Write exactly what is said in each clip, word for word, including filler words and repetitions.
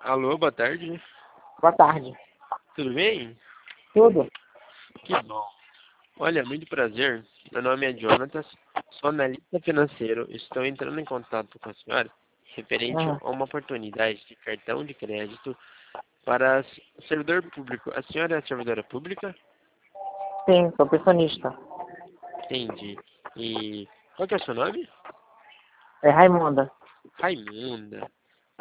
Alô, boa tarde. Boa tarde. Tudo bem? Tudo? Que bom. Olha, muito prazer. Meu nome é Jonatas, sou analista financeiro. Estou entrando em contato com a senhora referente Uhum. a uma oportunidade de cartão de crédito para servidor público. A senhora é servidora pública? Sim, sou pensionista. Entendi. E qual que é o seu nome? É Raimunda. Raimunda.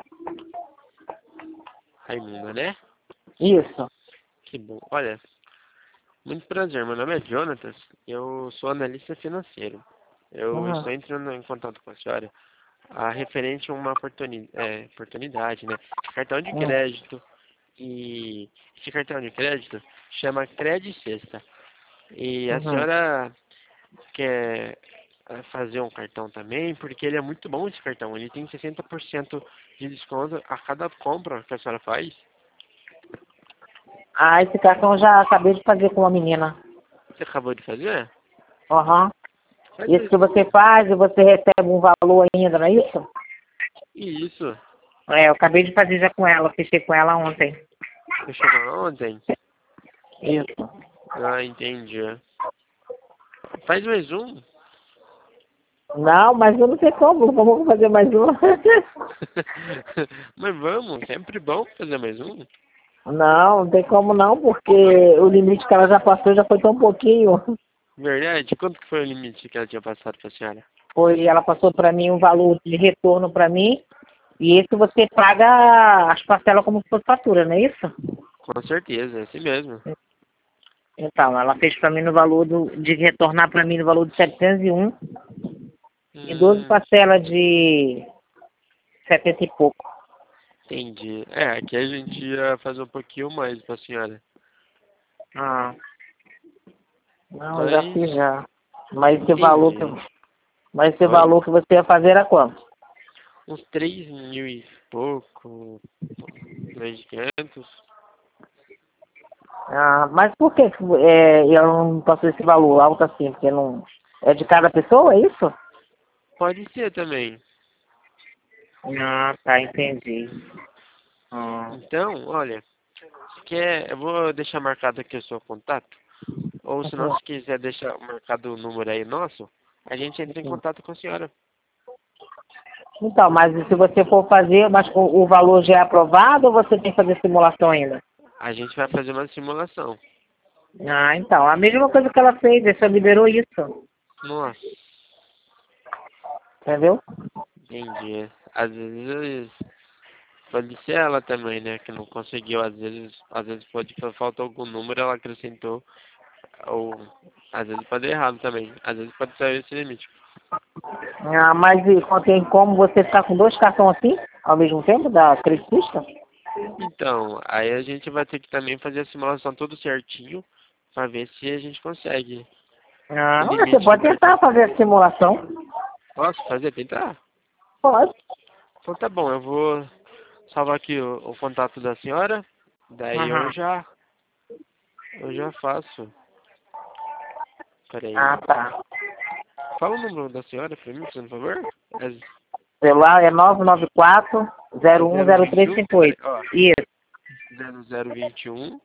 Raimunda, né? Isso. Que bom. Olha, muito prazer. Meu nome é Jonatas. Eu sou analista financeiro. Eu Uhum. estou entrando em contato com a senhora a referente a uma oportuni é, oportunidade, né? Cartão de Uhum. crédito. E esse cartão de crédito chama Cred Sexta. E a Uhum. senhora quer eh, fazer um cartão também, porque ele é muito bom esse cartão. Ele tem sessenta por cento de desconto a cada compra que a senhora faz. Ah, esse cartão eu já acabei de fazer com uma menina. Você acabou de fazer? Aham. Faz Isso que isso. você faz e você recebe um valor ainda, não é isso? Isso. É, eu acabei de fazer já com ela, fechei com ela ontem. Fechou ontem? Isso. Ah, entendi. Faz mais um. Não, mas eu não sei como, vamos fazer mais uma. Mas vamos, sempre bom fazer mais um. Não, não tem como não, porque o limite que ela já passou já foi tão pouquinho. Verdade? Quanto que foi o limite que ela tinha passado pra senhora? Foi, ela passou para mim um valor de retorno para mim. E esse você paga as parcelas como se fosse fatura, não é isso? Com certeza, é assim mesmo. Então, ela fez para mim no valor do, de retornar para mim no valor de setecentos e um e doze Hum, parcelas de setenta e pouco. entendi. É, aqui a gente ia fazer um pouquinho mais pra senhora. Ah, não, eu já Mas, fiz já. Mas esse valor que, entendi. mas esse Oi? valor que você ia fazer era quanto? Uns três mil e pouco, três mil e quinhentos. Ah, mas por que que, é, eu não passou esse valor alto assim? Porque não. É de cada pessoa, é isso? Pode ser também. Ah, tá, entendi. Ah, Então, olha, se quer, eu vou deixar marcado aqui o seu contato. Ou se não, uhum, se quiser deixar marcado o número aí nosso, a gente entra em uhum. contato com a senhora. Então, mas se você for fazer, mas o, o valor já é aprovado ou você tem que fazer simulação ainda? A gente vai fazer uma simulação. Ah, então, a mesma coisa que ela fez, ela só liberou isso, Nossa, entendeu? entendi. Às vezes pode ser ela também, né? Que não conseguiu. Às vezes, às vezes pode faltar algum número, ela acrescentou. Ou às vezes pode ir errado também. Às vezes pode sair esse limite. Ah, mas e, tem como você ficar com dois cartões assim, ao mesmo tempo, da creditista? Então, aí a gente vai ter que também fazer a simulação tudo certinho para ver se a gente consegue o Ah, você limite do pode cartão. tentar fazer a simulação. Posso fazer? Tentar? Pode. Então tá bom, eu vou salvar aqui o, o contato da senhora. Daí eu Uhum. já eu já faço. Peraí. Ah, tá. Fala o número da senhora pra mim, por favor. É Celular é nove nove quatro, é zero um zero zero vinte e três um, cinco peraí, oito. ó. Isso. zero zero vinte e um,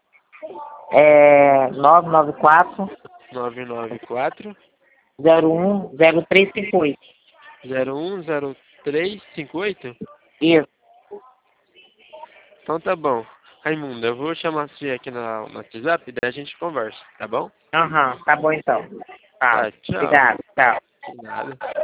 É nove nove quatro, nove nove quatro, zero um zero três cinco oito. zero um zero três cinco oito. Isso. Então tá bom. Raimundo, eu vou chamar você aqui na, no WhatsApp e daí a gente conversa, tá bom? Aham, tá bom então. Tá. Tá, tchau. Obrigado. Tchau. De nada.